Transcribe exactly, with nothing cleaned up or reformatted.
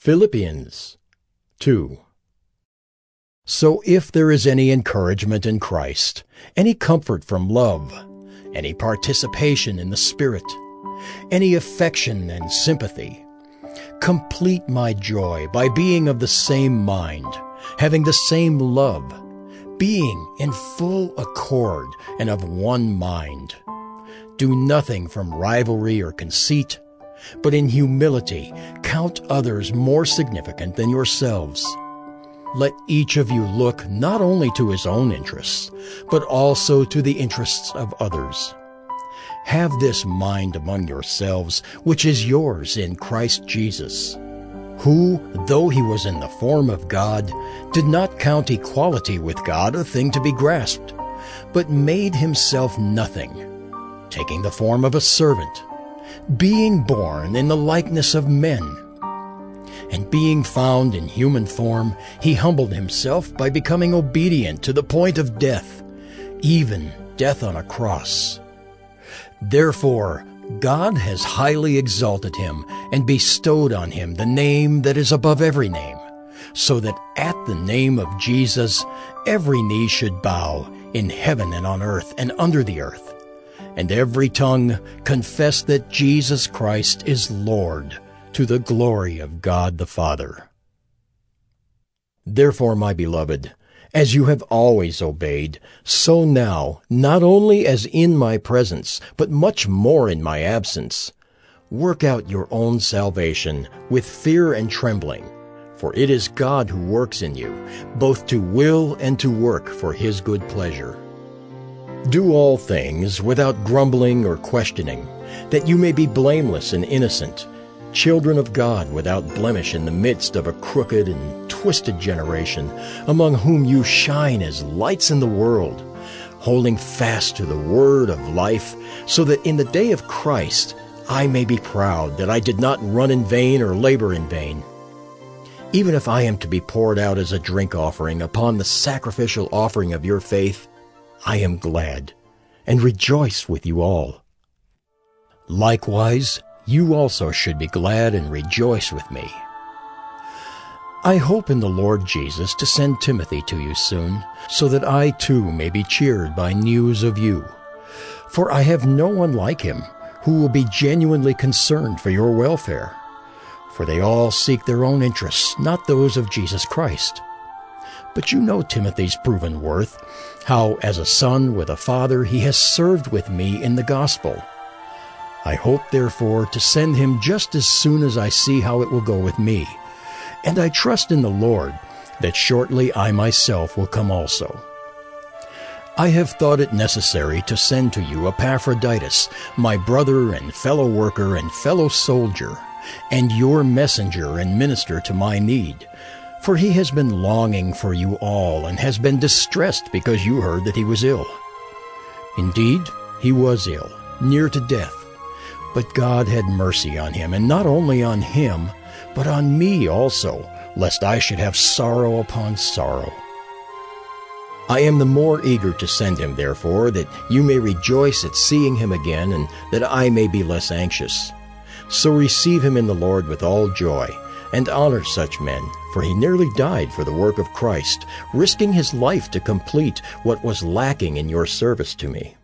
Philippians two. So if there is any encouragement in Christ, any comfort from love, any participation in the Spirit, any affection and sympathy, complete my joy by being of the same mind, having the same love, being in full accord and of one mind. Do nothing from rivalry or conceit, but in humility count others more significant than yourselves. Let each of you look not only to his own interests, but also to the interests of others. Have this mind among yourselves, which is yours in Christ Jesus, who, though he was in the form of God, did not count equality with God a thing to be grasped, but made himself nothing, taking the form of a servant, being born in the likeness of men. And being found in human form, he humbled himself by becoming obedient to the point of death, even death on a cross. Therefore, God has highly exalted him and bestowed on him the name that is above every name, so that at the name of Jesus every knee should bow in heaven and on earth and under the earth, and every tongue confess that Jesus Christ is Lord, to the glory of God the Father. Therefore, my beloved, as you have always obeyed, so now, not only as in my presence, but much more in my absence, work out your own salvation with fear and trembling, for it is God who works in you, both to will and to work for his good pleasure. Do all things without grumbling or questioning, that you may be blameless and innocent, children of God without blemish in the midst of a crooked and twisted generation, among whom you shine as lights in the world, holding fast to the word of life, so that in the day of Christ I may be proud that I did not run in vain or labor in vain. Even if I am to be poured out as a drink offering upon the sacrificial offering of your faith, I am glad and rejoice with you all. Likewise, you also should be glad and rejoice with me. I hope in the Lord Jesus to send Timothy to you soon, so that I too may be cheered by news of you. For I have no one like him who will be genuinely concerned for your welfare. For they all seek their own interests, not those of Jesus Christ. But you know Timothy's proven worth, how as a son with a father he has served with me in the gospel. I hope, therefore, to send him just as soon as I see how it will go with me. And I trust in the Lord that shortly I myself will come also. I have thought it necessary to send to you Epaphroditus, my brother and fellow worker and fellow soldier, and your messenger and minister to my need. For he has been longing for you all and has been distressed because you heard that he was ill. Indeed, he was ill, near to death. But God had mercy on him, and not only on him, but on me also, lest I should have sorrow upon sorrow. I am the more eager to send him, therefore, that you may rejoice at seeing him again, and that I may be less anxious. So receive him in the Lord with all joy, and honor such men, for he nearly died for the work of Christ, risking his life to complete what was lacking in your service to me.